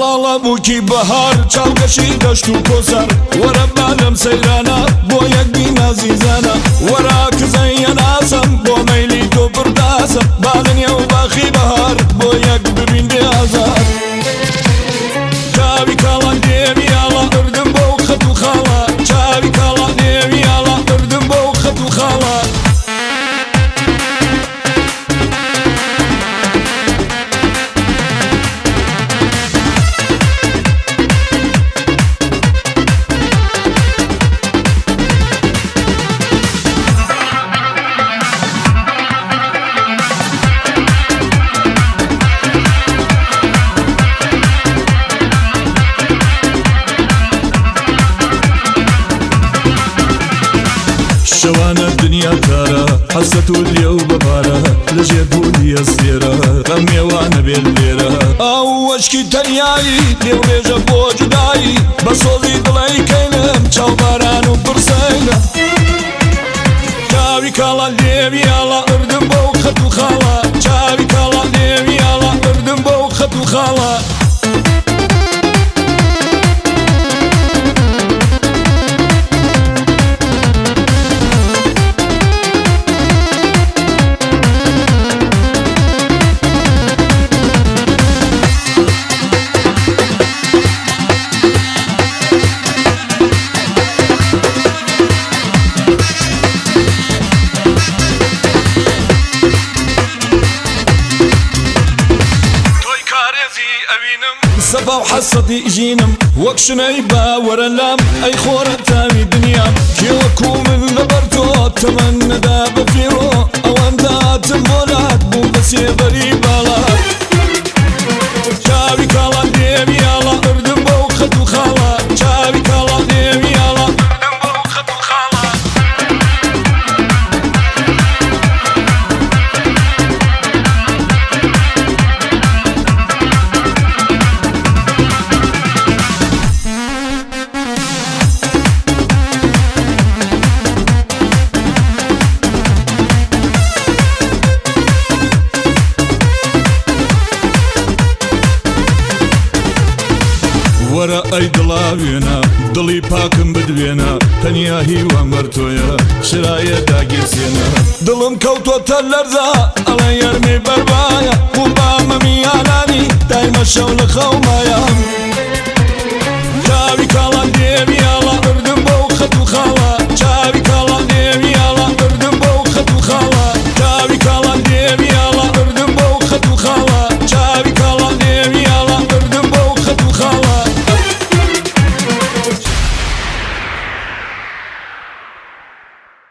بەڵاڵە موکی بەهار چاوگەشی دەشت و کۆسەر وەرە بالم سەیرانە بۆ یەکبی نازیزانە وەرە کزەیە ناسم بۆ مەیلی تۆ برداسم بالنیە و باخی بەهار بۆ یەک ببین بێ ئازار چاوی کاڵان دێویاڵە ئردم بۆ خەت و خاڵە چاوی کاڵان دێویاڵە ئردم بۆ خەت و خاڵە شەوانە دنیا کارە حەسەت و لێو بەبارە لە ژێربوونی ئەستێرە غەم میێوانە بێت لێرە ئاو وەشکی تەنیایی لێوڕێژە بۆ جودایی بە سۆزی دڵی کەینم چاوباران و پرسەینە چاوی کاڵان لێویاڵە ئردم بۆ خەت و خاڵە چاوی کاڵان لێویاڵە ئردم بۆ خەت و خاڵە سەفا و حەسەتی ژینم وەک شنەی باوەرە لام ئەی خۆرە تاوی دنیام کێوەکو من لەبەر تۆ تەمەن نەدا بە فیڕۆ ئەوەم داتم بۆلات بوو بە سێبەری باڵات چاوی کاڵان دێویاڵە ئردم بۆ خەت و خاڵە چاوی کاڵان دێویاڵە ئردم بۆ خەت و خاڵە وەرە ئەی دڵاوێنە دڵی پاکم بدوێنە تەنیا هیوام بەر تۆیە شرایە داگیرسێنە دڵم کەوتۆتە لەرزە ئەڵێ یارمێ بەربایە بووم بە مەمیانانی دایمە شەو لە خەومە